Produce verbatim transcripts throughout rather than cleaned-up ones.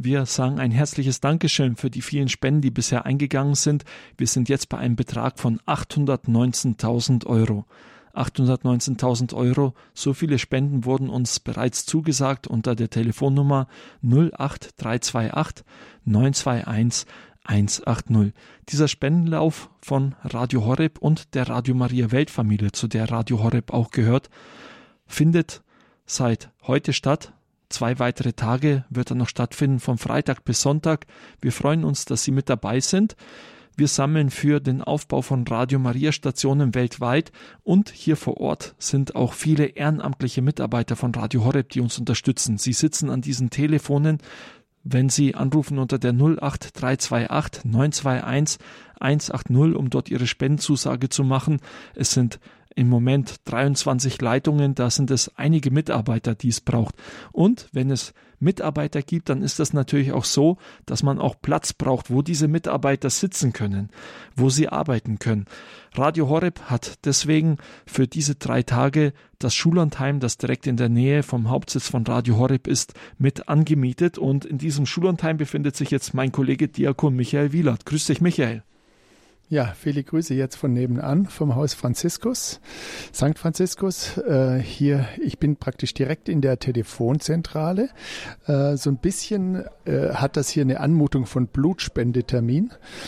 Wir sagen ein herzliches Dankeschön für die vielen Spenden, die bisher eingegangen sind. Wir sind jetzt bei einem Betrag von achthundertneunzehntausend Euro. achthundertneunzehntausend Euro, so viele Spenden wurden uns bereits zugesagt unter der Telefonnummer null acht drei zwei acht neun zwei eins eins acht null. Dieser Spendenlauf von Radio Horeb und der Radio Maria Weltfamilie, zu der Radio Horeb auch gehört, findet seit heute statt. Zwei weitere Tage wird er noch stattfinden, von Freitag bis Sonntag. Wir freuen uns, dass Sie mit dabei sind. Wir sammeln für den Aufbau von Radio Maria Stationen weltweit und hier vor Ort sind auch viele ehrenamtliche Mitarbeiter von Radio Horeb, die uns unterstützen. Sie sitzen an diesen Telefonen, wenn Sie anrufen unter der null acht drei zwei acht neun zwei eins eins acht null, um dort Ihre Spendenzusage zu machen. Es sind im Moment dreiundzwanzig Leitungen, da sind es einige Mitarbeiter, die es braucht. Und wenn es Mitarbeiter gibt, dann ist das natürlich auch so, dass man auch Platz braucht, wo diese Mitarbeiter sitzen können, wo sie arbeiten können. Radio Horeb hat deswegen für diese drei Tage das Schullandheim, das direkt in der Nähe vom Hauptsitz von Radio Horeb ist, mit angemietet. Und in diesem Schullandheim befindet sich jetzt mein Kollege Diakon Michael Wielert. Grüß dich, Michael. Ja, viele Grüße jetzt von nebenan vom Haus Franziskus, Sankt Franziskus. Äh, hier, ich bin praktisch direkt in der Telefonzentrale. Äh, so ein bisschen äh, hat das hier eine Anmutung von Blutspendetermin,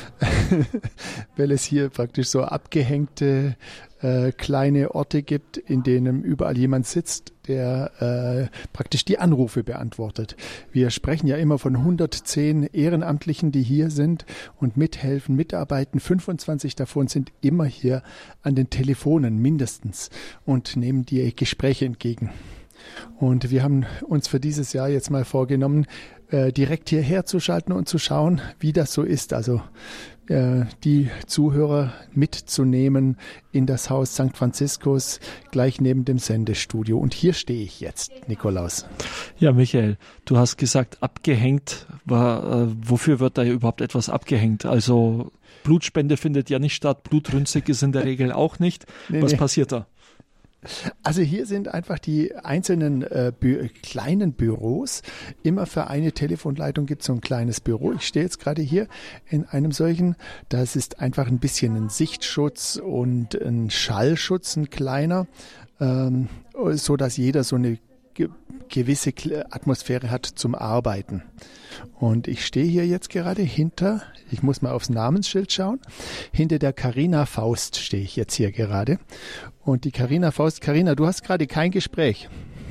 weil es hier praktisch so abgehängte äh, kleine Orte gibt, in denen überall jemand sitzt, der äh, praktisch die Anrufe beantwortet. Wir sprechen ja immer von hundertzehn Ehrenamtlichen, die hier sind und mithelfen, mitarbeiten. fünfundzwanzig davon sind immer hier an den Telefonen mindestens und nehmen die Gespräche entgegen. Und wir haben uns für dieses Jahr jetzt mal vorgenommen, äh, direkt hierher zu schalten und zu schauen, wie das so ist. Also äh, die Zuhörer mitzunehmen in das Haus Sankt Franziskus, gleich neben dem Sendestudio. Und hier stehe ich jetzt, Nikolaus. Ja, Michael, du hast gesagt, abgehängt. War, äh, wofür wird da überhaupt etwas abgehängt? Also Blutspende findet ja nicht statt, Blutrünstig ist in der Regel auch nicht. Nee, Was nee. passiert da? Also hier sind einfach die einzelnen äh, Bü- kleinen Büros. Immer für eine Telefonleitung gibt es so ein kleines Büro. Ich stehe jetzt gerade hier in einem solchen. Das ist einfach ein bisschen ein Sichtschutz und ein Schallschutz, ein kleiner, ähm, so dass jeder so eine ge- gewisse Atmosphäre hat zum Arbeiten. Und ich stehe hier jetzt gerade hinter, ich muss mal aufs Namensschild schauen, hinter der Carina Faust stehe ich jetzt hier gerade. Und die Carina Faust, Carina, du hast gerade kein Gespräch.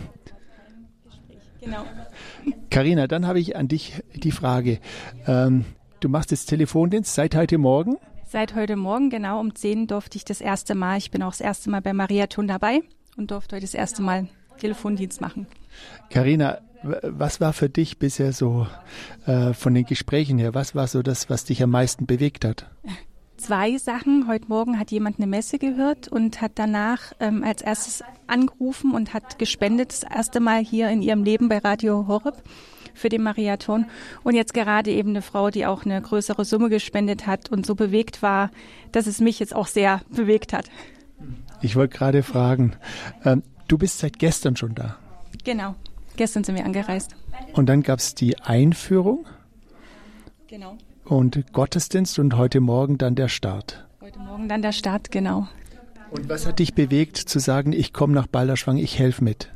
Genau. Carina, dann habe ich an dich die Frage. Ähm, du machst jetzt Telefondienst seit heute Morgen? Seit heute Morgen, genau, um zehn durfte ich das erste Mal, ich bin auch das erste Mal bei Mariathon dabei und durfte heute das erste Mal Telefondienst machen. Carina, was war für dich bisher so äh, von den Gesprächen her, was war so das, was dich am meisten bewegt hat? Zwei Sachen. Heute Morgen hat jemand eine Messe gehört und hat danach ähm, als erstes angerufen und hat gespendet, das erste Mal hier in ihrem Leben bei Radio Horeb für den Mariathon. Und jetzt gerade eben eine Frau, die auch eine größere Summe gespendet hat und so bewegt war, dass es mich jetzt auch sehr bewegt hat. Ich wollte gerade fragen, ähm, du bist seit gestern schon da? Genau, gestern sind wir angereist. Und dann gab es die Einführung? Genau. Und Gottesdienst und heute Morgen dann der Start. Heute Morgen dann der Start, genau. Und was hat dich bewegt zu sagen, ich komme nach Balderschwang, ich helfe mit?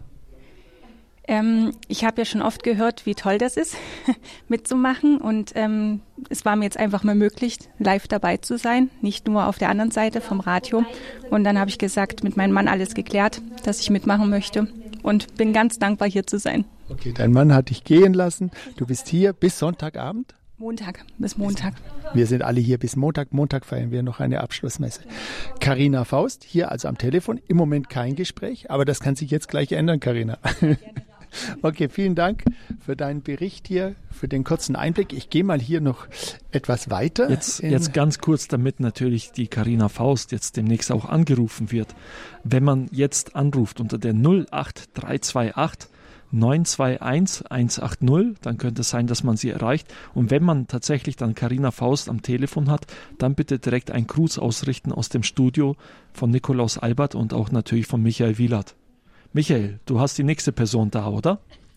Ähm, ich habe ja schon oft gehört, wie toll das ist, mitzumachen. Und ähm, es war mir jetzt einfach mal möglich, live dabei zu sein, nicht nur auf der anderen Seite vom Radio. Und dann habe ich gesagt, mit meinem Mann alles geklärt, dass ich mitmachen möchte. Und bin ganz dankbar, hier zu sein. Okay, dein Mann hat dich gehen lassen. Du bist hier bis Sonntagabend? Montag, bis Montag. Wir sind alle hier bis Montag. Montag feiern wir noch eine Abschlussmesse. Carina Faust, hier also am Telefon. Im Moment kein Gespräch, aber das kann sich jetzt gleich ändern, Carina. Okay, vielen Dank für deinen Bericht hier, für den kurzen Einblick. Ich gehe mal hier noch etwas weiter. Jetzt, jetzt ganz kurz, damit natürlich die Carina Faust jetzt demnächst auch angerufen wird. Wenn man jetzt anruft unter der null acht drei zwei acht neun zwei eins eins acht null, dann könnte es sein, dass man sie erreicht. Und wenn man tatsächlich dann Carina Faust am Telefon hat, dann bitte direkt einen Gruß ausrichten aus dem Studio von Nikolaus Albert und auch natürlich von Michael Wielert. Michael, du hast die nächste Person da, oder?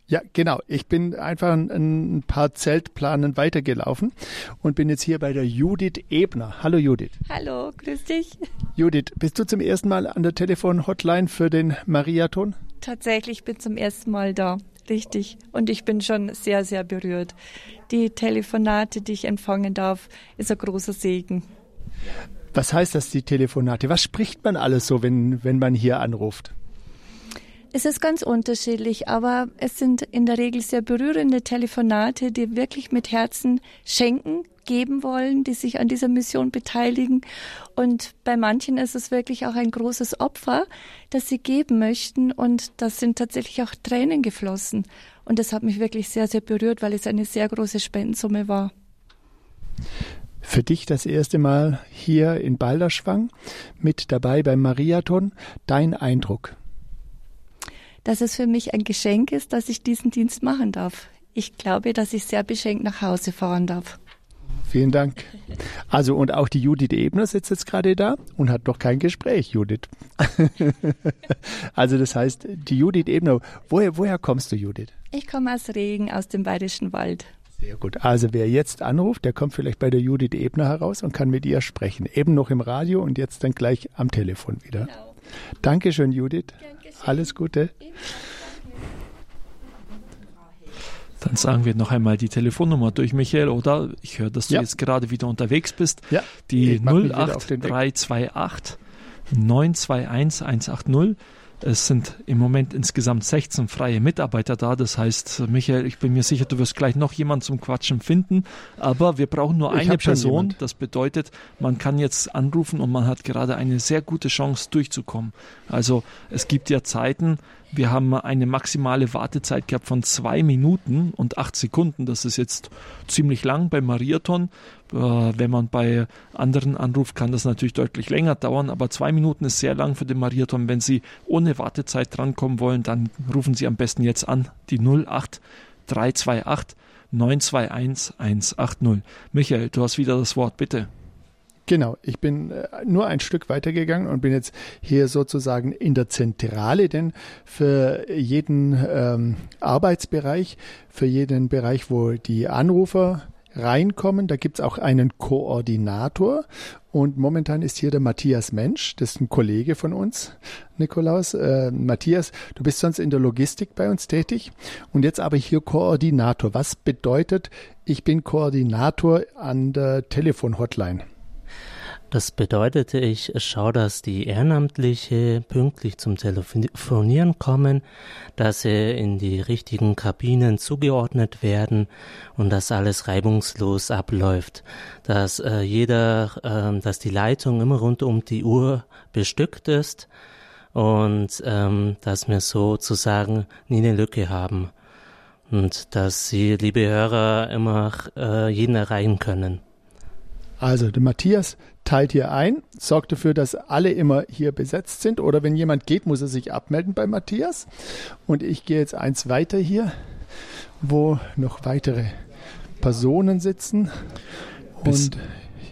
Ja, genau. Ich bin einfach ein, ein paar Zeltplanen weitergelaufen und bin jetzt hier bei der Judith Ebner. Hallo Judith. Hallo, grüß dich. Judith, bist du zum ersten Mal an der Telefon-Hotline für den Mariathon? Tatsächlich bin zum ersten Mal da, richtig. Und ich bin schon sehr, sehr berührt. Die Telefonate, die ich empfangen darf, ist ein großer Segen. Was heißt das, die Telefonate? Was spricht man alles so, wenn, wenn man hier anruft? Es ist ganz unterschiedlich, aber es sind in der Regel sehr berührende Telefonate, die wirklich mit Herzen schenken, geben wollen, die sich an dieser Mission beteiligen. Und bei manchen ist es wirklich auch ein großes Opfer, das sie geben möchten. Und da sind tatsächlich auch Tränen geflossen. Und das hat mich wirklich sehr, sehr berührt, weil es eine sehr große Spendensumme war. Für dich das erste Mal hier in Balderschwang mit dabei beim Mariathon. Dein Eindruck? Dass es für mich ein Geschenk ist, dass ich diesen Dienst machen darf. Ich glaube, dass ich sehr beschenkt nach Hause fahren darf. Vielen Dank. Also und auch die Judith Ebner sitzt jetzt gerade da und hat noch kein Gespräch, Judith. Also das heißt, die Judith Ebner, woher, woher kommst du, Judith? Ich komme aus Regen, aus dem Bayerischen Wald. Sehr gut. Also wer jetzt anruft, der kommt vielleicht bei der Judith Ebner heraus und kann mit ihr sprechen. Eben noch im Radio und jetzt dann gleich am Telefon wieder. Genau. Dankeschön, Judith. Dankeschön. Alles Gute. Dann sagen wir noch einmal die Telefonnummer durch, Michael, oder? Ich höre, dass du ja. jetzt gerade wieder unterwegs bist. Ja. Die null acht drei zwei acht neun zwei eins eins acht null. Es sind im Moment insgesamt sechzehn freie Mitarbeiter da. Das heißt, Michael, ich bin mir sicher, du wirst gleich noch jemanden zum Quatschen finden. Aber wir brauchen nur eine Person. Das bedeutet, man kann jetzt anrufen und man hat gerade eine sehr gute Chance durchzukommen. Also es gibt ja Zeiten, wir haben eine maximale Wartezeit gehabt von zwei Minuten und acht Sekunden. Das ist jetzt ziemlich lang beim Mariathon. Äh, wenn man bei anderen anruft, kann das natürlich deutlich länger dauern. Aber zwei Minuten ist sehr lang für den Mariathon. Wenn Sie ohne Wartezeit drankommen wollen, dann rufen Sie am besten jetzt an. Die null acht drei zwei acht neun zwei eins eins acht null. Michael, du hast wieder das Wort, bitte. Genau, ich bin nur ein Stück weitergegangen und bin jetzt hier sozusagen in der Zentrale, denn für jeden ähm, Arbeitsbereich, für jeden Bereich, wo die Anrufer reinkommen, da gibt's auch einen Koordinator und momentan ist hier der Matthias Mensch, das ist ein Kollege von uns, Nikolaus. Äh, Matthias, du bist sonst in der Logistik bei uns tätig und jetzt aber hier Koordinator. Was bedeutet, ich bin Koordinator an der Telefon-Hotline? Das bedeutete, ich schaue, dass die Ehrenamtliche pünktlich zum Telefonieren kommen, dass sie in die richtigen Kabinen zugeordnet werden und dass alles reibungslos abläuft, dass äh, jeder, äh, dass die Leitung immer rund um die Uhr bestückt ist und ähm, dass wir sozusagen nie eine Lücke haben und dass Sie, liebe Hörer, immer äh, jeden erreichen können. Also der Matthias teilt hier ein, sorgt dafür, dass alle immer hier besetzt sind oder wenn jemand geht, muss er sich abmelden bei Matthias. Und ich gehe jetzt eins weiter hier, wo noch weitere Personen sitzen Bis und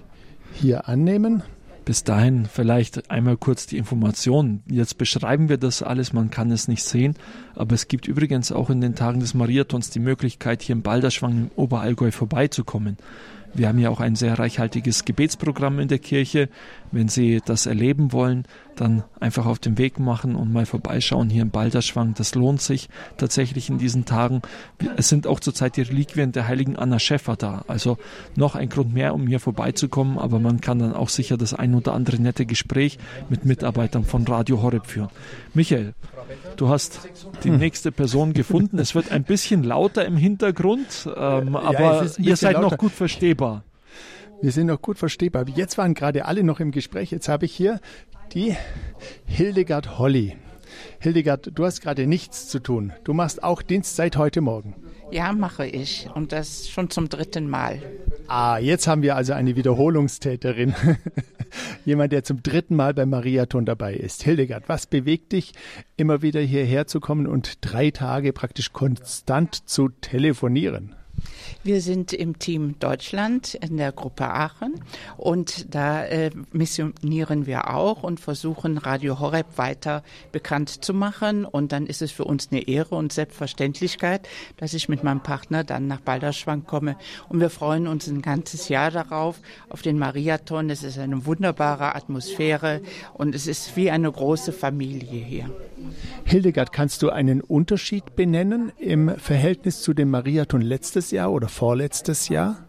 hier annehmen. Bis dahin vielleicht einmal kurz die Information. Jetzt beschreiben wir das alles, man kann es nicht sehen, aber es gibt übrigens auch in den Tagen des Mariathons die Möglichkeit, hier im Balderschwang im Oberallgäu vorbeizukommen. Wir haben ja auch ein sehr reichhaltiges Gebetsprogramm in der Kirche. Wenn Sie das erleben wollen, dann einfach auf den Weg machen und mal vorbeischauen hier im Balderschwang. Das lohnt sich tatsächlich in diesen Tagen. Es sind auch zurzeit die Reliquien der heiligen Anna Schäffer da. Also noch ein Grund mehr, um hier vorbeizukommen. Aber man kann dann auch sicher das ein oder andere nette Gespräch mit Mitarbeitern von Radio Horeb führen. Michael, du hast die nächste Person gefunden. Es wird ein bisschen lauter im Hintergrund, ähm, ja, aber ihr seid lauter. Noch gut verstehbar. Wir sind noch gut verstehbar. Jetzt waren gerade alle noch im Gespräch. Jetzt habe ich hier die Hildegard Holly. Hildegard, du hast gerade nichts zu tun. Du machst auch Dienst seit heute Morgen. Ja, mache ich. Und das schon zum dritten Mal. Ah, jetzt haben wir also eine Wiederholungstäterin. Jemand, der zum dritten Mal beim Mariathon dabei ist. Hildegard, was bewegt dich, immer wieder hierher zu kommen und drei Tage praktisch konstant zu telefonieren? Wir sind im Team Deutschland in der Gruppe Aachen und da äh, missionieren wir auch und versuchen Radio Horeb weiter bekannt zu machen. Und dann ist es für uns eine Ehre und Selbstverständlichkeit, dass ich mit meinem Partner dann nach Balderschwang komme. Und wir freuen uns ein ganzes Jahr darauf, auf den Mariathon. Es ist eine wunderbare Atmosphäre und es ist wie eine große Familie hier. Hildegard, kannst du einen Unterschied benennen im Verhältnis zu dem Mariathon letztes Jahr oder vorletztes Jahr?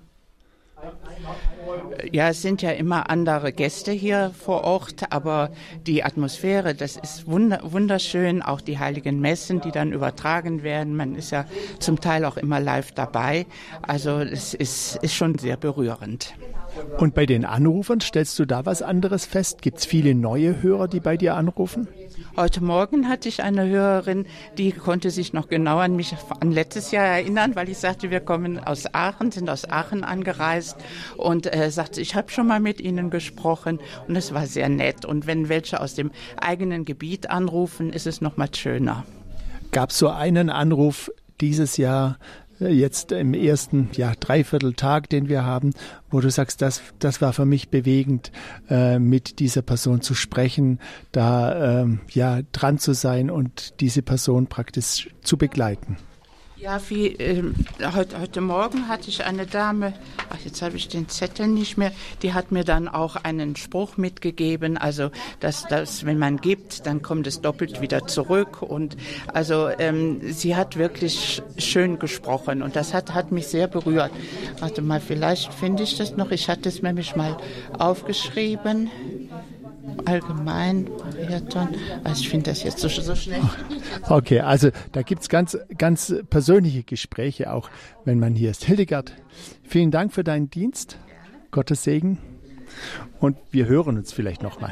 Ja, es sind ja immer andere Gäste hier vor Ort, aber die Atmosphäre, das ist wunderschön, auch die heiligen Messen, die dann übertragen werden. Man ist ja zum Teil auch immer live dabei, also es ist, ist schon sehr berührend. Und bei den Anrufern, stellst du da was anderes fest? Gibt es viele neue Hörer, die bei dir anrufen? Heute Morgen hatte ich eine Hörerin, die konnte sich noch genau an mich an letztes Jahr erinnern, weil ich sagte, wir kommen aus Aachen, sind aus Aachen angereist und äh, sagte, ich habe schon mal mit Ihnen gesprochen und es war sehr nett. Und wenn welche aus dem eigenen Gebiet anrufen, ist es noch mal schöner. Gab es so einen Anruf dieses Jahr, jetzt im ersten ja, Dreivierteltag, den wir haben, wo du sagst, das, das war für mich bewegend, äh, mit dieser Person zu sprechen, da ähm, ja, dran zu sein und diese Person praktisch zu begleiten? Ja, wie, äh, heute, heute Morgen hatte ich eine Dame, ach, jetzt habe ich den Zettel nicht mehr, die hat mir dann auch einen Spruch mitgegeben, also, dass, dass wenn man gibt, dann kommt es doppelt wieder zurück und also, ähm, sie hat wirklich schön gesprochen und das hat, hat mich sehr berührt. Warte mal, vielleicht finde ich das noch, ich hatte es nämlich mal aufgeschrieben. Allgemein, Mariathon, also ich finde das jetzt so, so schnell. Okay, also da gibt es ganz, ganz persönliche Gespräche, auch wenn man hier ist. Hildegard, vielen Dank für deinen Dienst. Gottes Segen. Und wir hören uns vielleicht nochmal.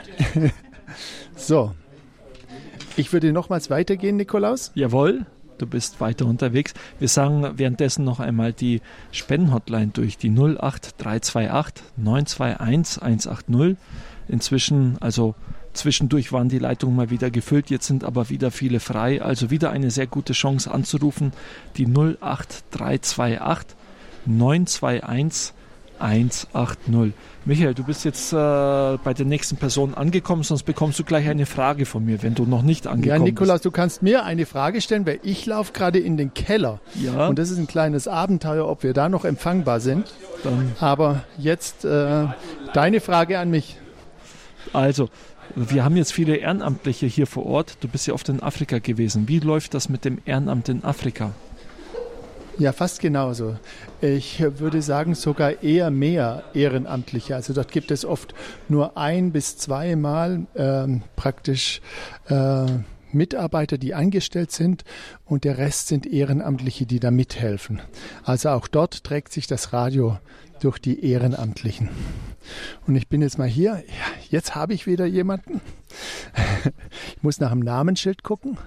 So, ich würde nochmals weitergehen, Nikolaus. Jawohl, du bist weiter unterwegs. Wir sagen währenddessen noch einmal die Spendenhotline durch, die null acht drei zwei acht neun zwei eins eins acht null. Inzwischen, also zwischendurch waren die Leitungen mal wieder gefüllt, jetzt sind aber wieder viele frei. Also wieder eine sehr gute Chance anzurufen. Die null acht drei zwei acht neun zwei eins eins acht null. Michael, du bist jetzt äh, bei der nächsten Person angekommen, sonst bekommst du gleich eine Frage von mir, wenn du noch nicht angekommen bist. Ja, Nikolaus, du kannst mir eine Frage stellen, weil ich laufe gerade in den Keller. Ja. Und das ist ein kleines Abenteuer, ob wir da noch empfangbar sind. Dann. Aber jetzt äh, deine Frage an mich. Also, wir haben jetzt viele Ehrenamtliche hier vor Ort. Du bist ja oft in Afrika gewesen. Wie läuft das mit dem Ehrenamt in Afrika? Ja, fast genauso. Ich würde sagen, sogar eher mehr Ehrenamtliche. Also dort gibt es oft nur ein bis zweimal ähm, praktisch äh, Mitarbeiter, die angestellt sind und der Rest sind Ehrenamtliche, die da mithelfen. Also auch dort trägt sich das Radio durch die Ehrenamtlichen. Und ich bin jetzt mal hier. Ja, jetzt habe ich wieder jemanden. Ich muss nach dem Namensschild gucken.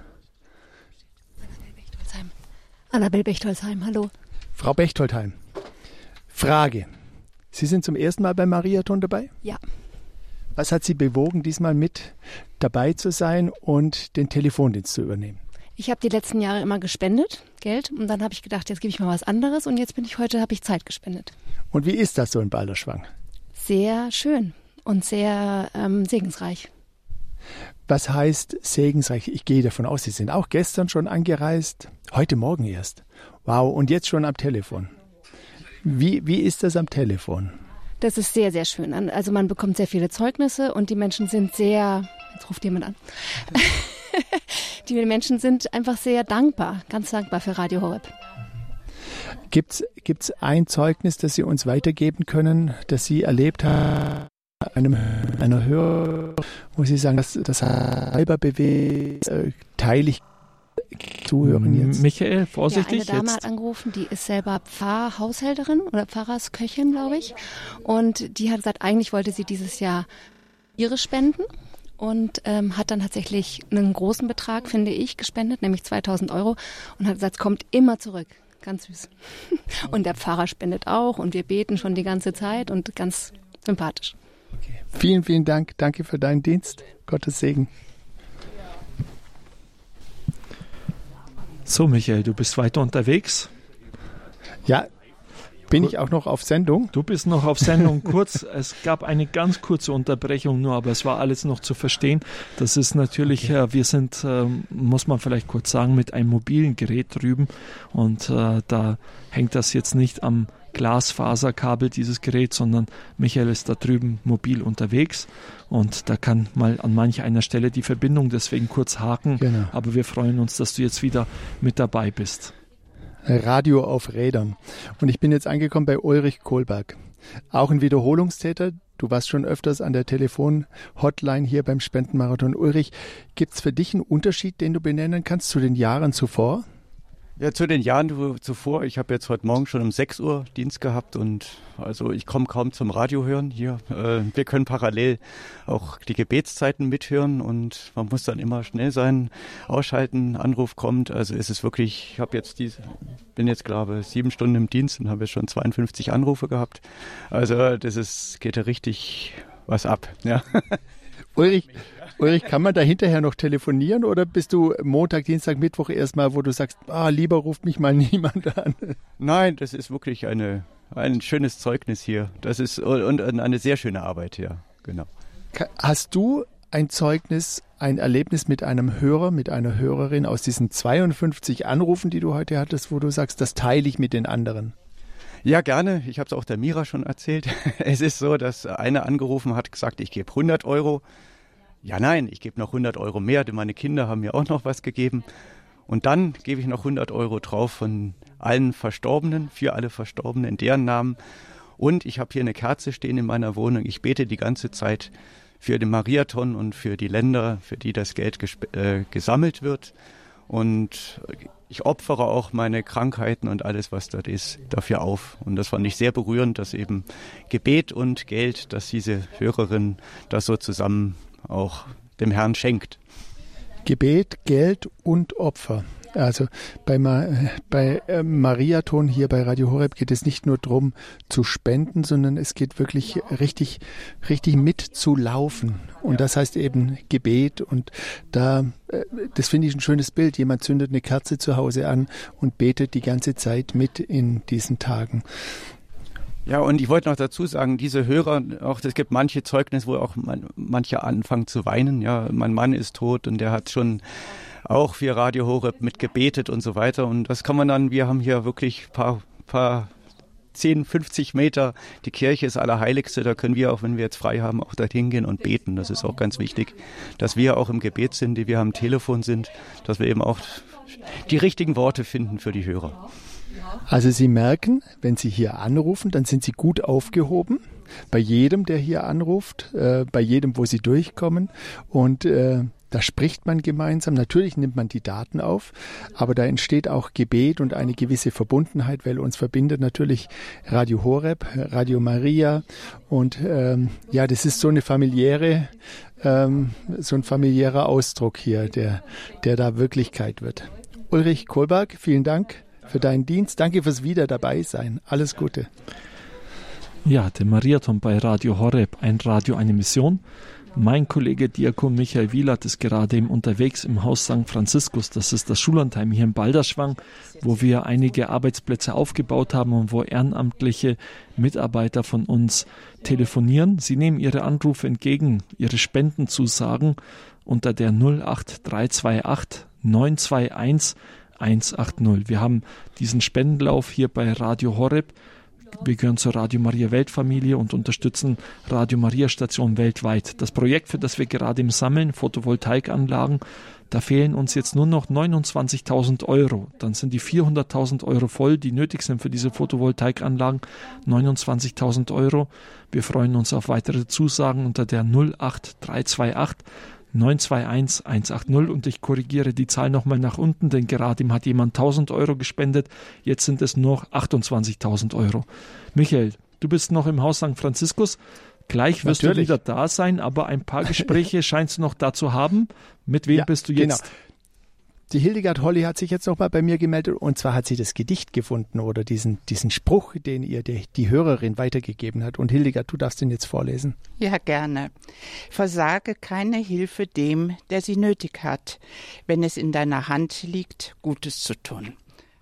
Annabel Bechtolzheim, hallo. Frau Bechtolzheim, Frage. Sie sind zum ersten Mal beim Mariathon dabei? Ja. Was hat Sie bewogen, diesmal mit dabei zu sein und den Telefondienst zu übernehmen? Ich habe die letzten Jahre immer gespendet, Geld, und dann habe ich gedacht, jetzt gebe ich mal was anderes und jetzt bin ich heute, habe ich Zeit gespendet. Und wie ist das so in Balderschwang? Sehr schön und sehr ähm, segensreich. Was heißt segensreich? Ich gehe davon aus, Sie sind auch gestern schon angereist, heute Morgen erst. Wow, und jetzt schon am Telefon. Wie, wie ist das am Telefon? Das ist sehr, sehr schön. Also man bekommt sehr viele Zeugnisse und die Menschen sind sehr, jetzt ruft jemand an, die Menschen sind einfach sehr dankbar, ganz dankbar für Radio Horeb. Gibt's, gibt's ein Zeugnis, das Sie uns weitergeben können, das Sie erlebt haben? Einem, einer Hörer, wo Sie sagen, das, das halber bewegt, äh, teile ich zuhören jetzt. Michael, vorsichtig. Ja, eine Dame jetzt. hat angerufen, die ist selber Pfarrhaushälterin oder Pfarrersköchin, glaube ich. Und die hat gesagt, eigentlich wollte sie dieses Jahr ihre spenden und ähm, hat dann tatsächlich einen großen Betrag, finde ich, gespendet, nämlich zweitausend Euro und hat gesagt, es kommt immer zurück. Ganz süß. Und der Pfarrer spendet auch und wir beten schon die ganze Zeit und ganz sympathisch. Okay. Vielen, vielen Dank. Danke für deinen Dienst. Gottes Segen. So, Michael, du bist weiter unterwegs? Ja, Bin ich auch noch auf Sendung? Du bist noch auf Sendung. Kurz, es gab eine ganz kurze Unterbrechung nur, aber es war alles noch zu verstehen. Das ist natürlich, okay. äh, wir sind, äh, muss man vielleicht kurz sagen, mit einem mobilen Gerät drüben und äh, da hängt das jetzt nicht am Glasfaserkabel, dieses Gerät, sondern Michael ist da drüben mobil unterwegs und da kann mal an manch einer Stelle die Verbindung deswegen kurz haken. Genau. Aber wir freuen uns, dass du jetzt wieder mit dabei bist. Radio auf Rädern. Und ich bin jetzt angekommen bei Ulrich Kohlberg. Auch ein Wiederholungstäter. Du warst schon öfters an der Telefon-Hotline hier beim Spendenmarathon. Ulrich, gibt es für dich einen Unterschied, den du benennen kannst zu den Jahren zuvor? Ja, zu den Jahren zuvor. Ich habe jetzt heute Morgen schon um sechs Uhr Dienst gehabt und also ich komme kaum zum Radio hören hier. Äh, wir können parallel auch die Gebetszeiten mithören und man muss dann immer schnell sein, ausschalten, Anruf kommt. Also es ist wirklich, ich habe jetzt diese, bin jetzt glaube ich sieben Stunden im Dienst und habe jetzt schon zweiundfünfzig Anrufe gehabt. Also das ist, geht ja richtig was ab. Ja. Ulrich, Ulrich, kann man da hinterher noch telefonieren oder bist du Montag, Dienstag, Mittwoch erstmal, wo du sagst, ah, lieber ruft mich mal niemand an? Nein, das ist wirklich eine, ein schönes Zeugnis hier. Das ist und eine sehr schöne Arbeit hier, genau. Hast du ein Zeugnis, ein Erlebnis mit einem Hörer, mit einer Hörerin aus diesen zweiundfünfzig Anrufen, die du heute hattest, wo du sagst, das teile ich mit den anderen? Ja, gerne. Ich habe es auch der Mira schon erzählt. Es ist so, dass eine angerufen hat, gesagt, ich gebe hundert Euro. Ja, nein, ich gebe noch hundert Euro mehr, denn meine Kinder haben mir auch noch was gegeben. Und dann gebe ich noch hundert Euro drauf von allen Verstorbenen, für alle Verstorbenen in deren Namen. Und ich habe hier eine Kerze stehen in meiner Wohnung. Ich bete die ganze Zeit für den Mariathon und für die Länder, für die das Geld gesp- äh, gesammelt wird. Und ich opfere auch meine Krankheiten und alles, was dort ist, dafür auf. Und das fand ich sehr berührend, dass eben Gebet und Geld, dass diese Hörerin das so zusammen auch dem Herrn schenkt. Gebet, Geld und Opfer. Also bei, Ma- bei äh, Mariathon hier bei Radio Horeb geht es nicht nur darum zu spenden, sondern es geht wirklich richtig, richtig mitzulaufen. Und das heißt eben Gebet. Und da, äh, das finde ich ein schönes Bild. Jemand zündet eine Kerze zu Hause an und betet die ganze Zeit mit in diesen Tagen. Ja, und ich wollte noch dazu sagen, diese Hörer, auch es gibt manche Zeugnisse, wo auch man, manche anfangen zu weinen. Ja, mein Mann ist tot und der hat schon auch für Radio Horeb mitgebetet und so weiter. Und das kann man dann, wir haben hier wirklich ein paar, paar zehn, fünfzig Meter, die Kirche ist Allerheiligste, da können wir auch, wenn wir jetzt frei haben, auch dorthin gehen und beten. Das ist auch ganz wichtig, dass wir auch im Gebet sind, die wir am Telefon sind, dass wir eben auch die richtigen Worte finden für die Hörer. Also Sie merken, wenn Sie hier anrufen, dann sind Sie gut aufgehoben. Bei jedem, der hier anruft, äh, bei jedem, wo Sie durchkommen. Und äh, da spricht man gemeinsam. Natürlich nimmt man die Daten auf, aber da entsteht auch Gebet und eine gewisse Verbundenheit, weil uns verbindet natürlich Radio Horeb, Radio Maria. Und ähm, ja, das ist so eine familiäre, ähm, so ein familiärer Ausdruck hier, der, der da Wirklichkeit wird. Ulrich Kohlberg, vielen Dank für deinen Dienst. Danke fürs Wieder dabei sein. Alles Gute. Ja, der Mariathon bei Radio Horeb, ein Radio, eine Mission. Mein Kollege Diakon Michael Wielert ist gerade eben unterwegs im Haus Sankt Franziskus. Das ist das Schullandheim hier in Balderschwang, wo wir einige Arbeitsplätze aufgebaut haben und wo ehrenamtliche Mitarbeiter von uns telefonieren. Sie nehmen ihre Anrufe entgegen, ihre Spendenzusagen unter der null acht drei zwei acht neun zwei eins eins acht null. Wir haben diesen Spendenlauf hier bei Radio Horeb. Wir gehören zur Radio Maria Weltfamilie und unterstützen Radio Maria Station weltweit. Das Projekt, für das wir gerade im Sammeln, Photovoltaikanlagen, da fehlen uns jetzt nur noch neunundzwanzigtausend Euro. Dann sind die vierhunderttausend Euro voll, die nötig sind für diese Photovoltaikanlagen. neunundzwanzigtausend Euro. Wir freuen uns auf weitere Zusagen unter der null acht drei zwei acht neun zwei eins eins acht null und ich korrigiere die Zahl nochmal nach unten, denn gerade hat jemand tausend Euro gespendet, jetzt sind es nur achtundzwanzigtausend Euro. Michael, du bist noch im Haus Sankt Franziskus, gleich wirst Natürlich. du wieder da sein, aber ein paar Gespräche scheinst du noch da zu haben. Mit wem ja, bist du jetzt? Genau. Die Hildegard Holly hat sich jetzt nochmal bei mir gemeldet und zwar hat sie das Gedicht gefunden oder diesen, diesen Spruch, den ihr die, die Hörerin weitergegeben hat. Und Hildegard, du darfst den jetzt vorlesen. Ja, gerne. Versage keine Hilfe dem, der sie nötig hat, wenn es in deiner Hand liegt, Gutes zu tun.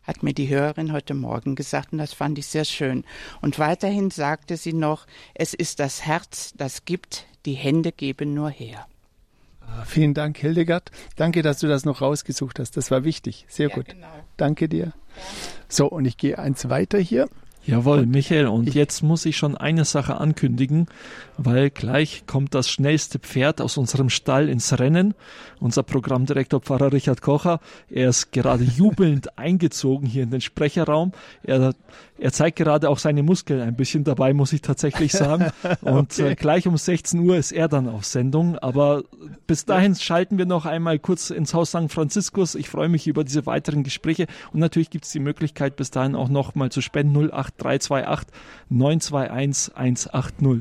hat mir die Hörerin heute Morgen gesagt und das fand ich sehr schön. Und weiterhin sagte sie noch, es ist das Herz, das gibt, die Hände geben nur her. Vielen Dank, Hildegard. Danke, dass du das noch rausgesucht hast. Das war wichtig. Sehr ja, gut. Genau. Danke dir. So, und ich gehe eins weiter hier. Jawohl, Michael, und jetzt muss ich schon eine Sache ankündigen, weil gleich kommt das schnellste Pferd aus unserem Stall ins Rennen. Unser Programmdirektor Pfarrer Richard Kocher, er ist gerade jubelnd eingezogen hier in den Sprecherraum. Er, er zeigt gerade auch seine Muskeln ein bisschen dabei, muss ich tatsächlich sagen. Und okay. äh, gleich um sechzehn Uhr ist er dann auf Sendung. Aber bis dahin schalten wir noch einmal kurz ins Haus Sankt Franziskus. Ich freue mich über diese weiteren Gespräche. Und natürlich gibt es die Möglichkeit, bis dahin auch noch mal zu spenden. null acht drei zwei acht neun zwei eins eins acht null.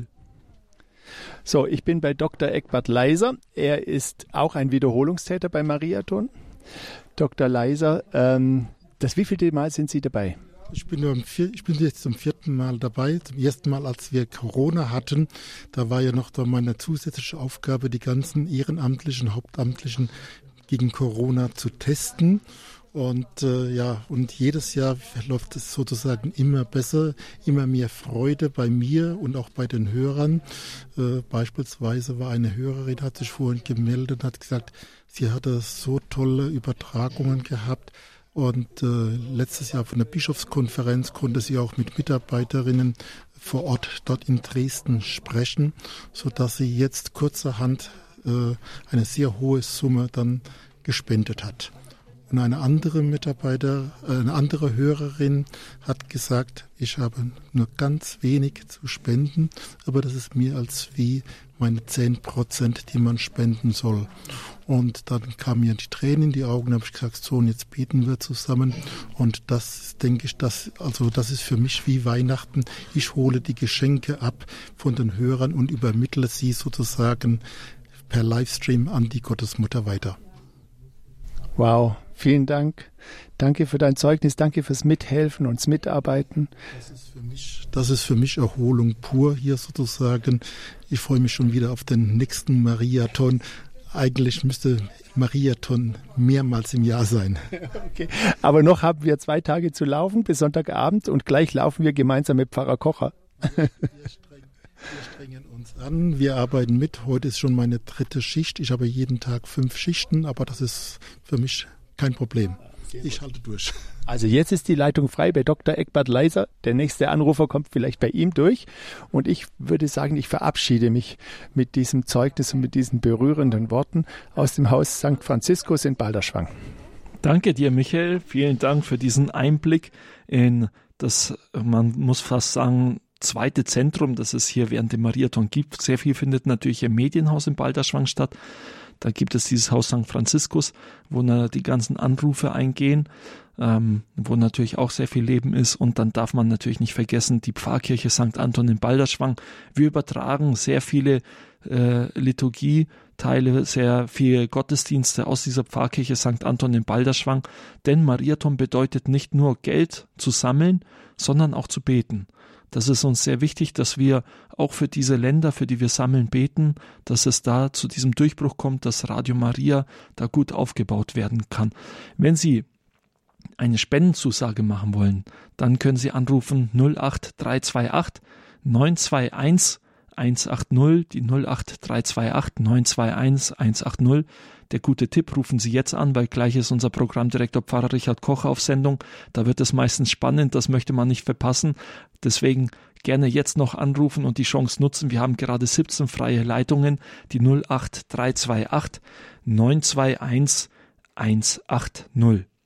So, ich bin bei Doktor Eckbert Leiser. Er ist auch ein Wiederholungstäter bei Mariathon. Doktor Leiser, ähm, das wievielte Mal sind Sie dabei? Ich bin, nur vier, ich bin jetzt zum vierten Mal dabei. Zum ersten Mal, als wir Corona hatten, da war ja noch da meine zusätzliche Aufgabe, die ganzen ehrenamtlichen, hauptamtlichen gegen Corona zu testen. Und äh, ja, und jedes Jahr läuft es sozusagen immer besser, immer mehr Freude bei mir und auch bei den Hörern. Äh, beispielsweise war eine Hörerin, hat sich vorhin gemeldet, hat gesagt, sie hatte so tolle Übertragungen gehabt. Und äh, letztes Jahr von der Bischofskonferenz konnte sie auch mit Mitarbeiterinnen vor Ort dort in Dresden sprechen, sodass sie jetzt kurzerhand äh, eine sehr hohe Summe dann gespendet hat. Und eine andere Mitarbeiter, eine andere Hörerin hat gesagt, ich habe nur ganz wenig zu spenden, aber das ist mehr als wie meine zehn Prozent, die man spenden soll. Und dann kamen mir die Tränen in die Augen, habe ich gesagt, so, und jetzt beten wir zusammen. Und das denke ich, das, also das ist für mich wie Weihnachten. Ich hole die Geschenke ab von den Hörern und übermittle sie sozusagen per Livestream an die Gottesmutter weiter. Wow, vielen Dank. Danke für dein Zeugnis, danke fürs Mithelfen und Mitarbeiten. Das ist für mich, das ist für mich Erholung pur hier sozusagen. Ich freue mich schon wieder auf den nächsten Mariathon. Eigentlich müsste Mariathon mehrmals im Jahr sein. Okay. Aber noch haben wir zwei Tage zu laufen bis Sonntagabend und gleich laufen wir gemeinsam mit Pfarrer Kocher. Wir, streng, wir strengen uns an, wir arbeiten mit. Heute ist schon meine dritte Schicht. Ich habe jeden Tag fünf Schichten, aber das ist für mich kein Problem. Ich halte durch. Also jetzt ist die Leitung frei bei Doktor Eckbert Leiser. Der nächste Anrufer kommt vielleicht bei ihm durch. Und ich würde sagen, ich verabschiede mich mit diesem Zeugnis und mit diesen berührenden Worten aus dem Haus Sankt Franziskus in Balderschwang. Danke dir, Michael. Vielen Dank für diesen Einblick in das, man muss fast sagen, zweite Zentrum, das es hier während dem Mariathon gibt. Sehr viel findet natürlich im Medienhaus in Balderschwang statt. Da gibt es dieses Haus Sankt Franziskus, wo na, die ganzen Anrufe eingehen, ähm, wo natürlich auch sehr viel Leben ist. Und dann darf man natürlich nicht vergessen, die Pfarrkirche Sankt Anton in Balderschwang. Wir übertragen sehr viele äh, Liturgieteile, sehr viele Gottesdienste aus dieser Pfarrkirche Sankt Anton in Balderschwang. Denn Mariathon bedeutet nicht nur Geld zu sammeln, sondern auch zu beten. Das ist uns sehr wichtig, dass wir auch für diese Länder, für die wir sammeln, beten, dass es da zu diesem Durchbruch kommt, dass Radio Maria da gut aufgebaut werden kann. Wenn Sie eine Spendenzusage machen wollen, dann können Sie anrufen null acht drei zwei acht neun zwei eins eins acht null, die null acht drei zwei acht neun zwei eins eins acht null. Der gute Tipp, rufen Sie jetzt an, weil gleich ist unser Programmdirektor Pfarrer Richard Kocher auf Sendung. Da wird es meistens spannend, das möchte man nicht verpassen. Deswegen gerne jetzt noch anrufen und die Chance nutzen. Wir haben gerade siebzehn freie Leitungen, die null acht drei zwei acht neun zwei eins eins acht null.